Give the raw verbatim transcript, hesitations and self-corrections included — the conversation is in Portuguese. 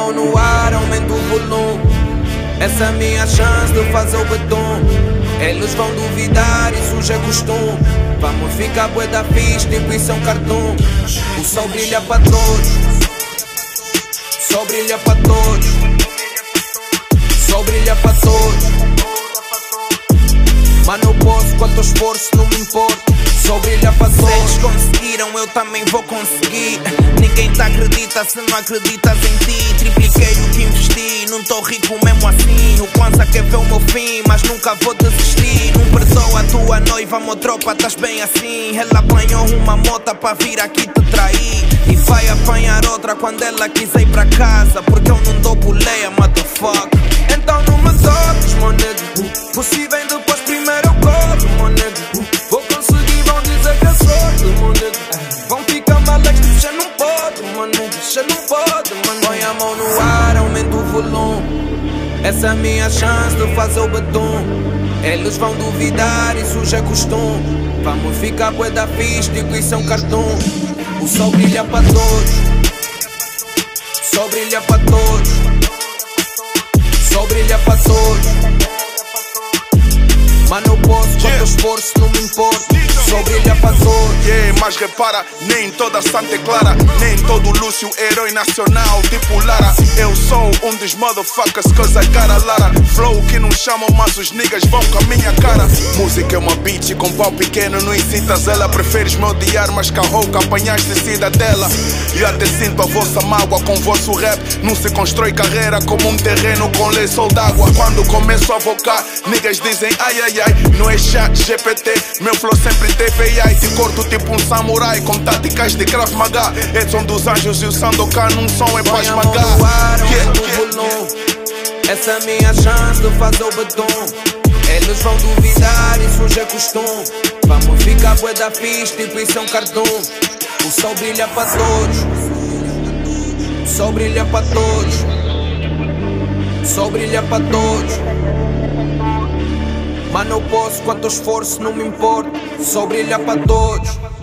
mão no ar, aumenta o volume. Essa é a minha chance de fazer o betum. Eles vão duvidar, isso já é costume. Vamos ficar bué da fixe, tipo isso é um cartoon. O sol brilha para todos, sol brilha para todos, sol brilha para todos. Mano, eu posso, quanto esforço não me importa. Sol brilha para todos. Se eles conseguiram, eu também vou conseguir. Ninguém te acredita se não acreditas em ti. Tripliquei o que investi, não tô rico mesmo assim. O Kwanzaa quer ver o meu fim, mas nunca vou desistir. Não perdoa a tua noiva, meu tropa, estás bem assim. Ela apanhou uma mota para vir aqui te trair. E vai apanhar outra quando ela quiser ir para casa. Porque eu não dou boleia, motherfucker. Então não me toques, meu nego. Possível depois primeiro eu cobro, meu nego. Vou conseguir, vão dizer que é sorte, meu nego. Vão ficar malex, já não pode, meu nego. Já não pode, mano. Põe a mão no ar, aumenta o volume. Essa é a minha chance de fazer o betum. Eles vão duvidar, isso já é costume. Vamos ficar bué da fixe, digo isso é um cartoon. O sol brilha para todos, sol brilha para todos, sol brilha para todos. Mano, eu posso, quanto esforço não me importa. Sol brilha para todos. Yeah, mas repara, nem toda santa é clara. Nem todo Lúcio, herói nacional, tipo Lara. Eu sou um dos motherfuckers, cause I got a Lara. Flow que não chamam, mas os niggas vão com a minha cara. Música é uma bitch com pau pequeno, não incitas ela. Preferes me odiar, mas carrouca, apanhaste cidadela. E até sinto a vossa mágoa com vosso rap. Não se constrói carreira como um terreno com lençol d'água. Quando começo a vocar, niggas dizem ai ai ai. Não é chat G P T, meu flow sempre teve A I. Te corto tipo um samurai com táticas de Krav Maga. Edson dos Anjos e o Sandokan num som é pra esmagar. Yeah, yeah. Essa é a minha chance de fazer o betum. Eles vão duvidar, isso já é costume. Vamos ficar bué da fixe, tipo isso é um cartoon. O sol brilha para todos, o sol brilha para todos, o sol brilha para todos. Mano, eu posso, quanto esforço não me importa. Sol brilha para todos.